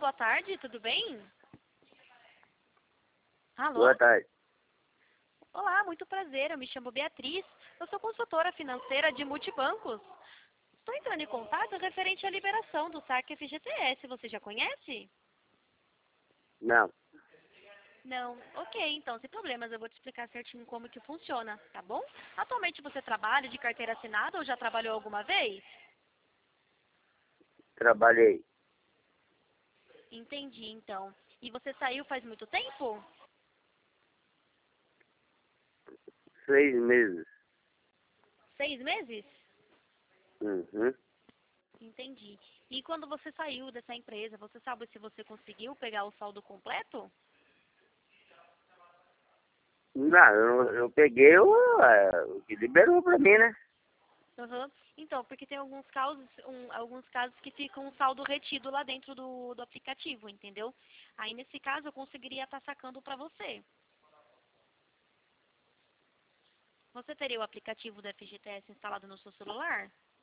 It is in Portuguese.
boa tarde, tudo bem? Alô? Boa tarde. Olá, muito prazer, eu me chamo Beatriz, eu sou consultora financeira de multibancos. Estou entrando em contato referente à liberação do saque FGTS, você já conhece? Não, Não, ok, então, sem problemas, eu vou te explicar certinho como que funciona, tá bom? Atualmente você trabalha de carteira assinada ou já trabalhou alguma vez? trabalhei Entendi, então. E você saiu faz muito tempo? 6 meses. 6 meses? Uhum. Entendi. E quando você saiu dessa empresa, você sabe se você conseguiu pegar o saldo completo? Não, eu peguei o que liberou pra mim, né? Aham. Então, porque tem alguns casos que ficam um saldo retido lá dentro do aplicativo, entendeu? Aí, nesse caso, eu conseguiria estar sacando para você. Você teria o aplicativo do FGTS instalado no seu celular?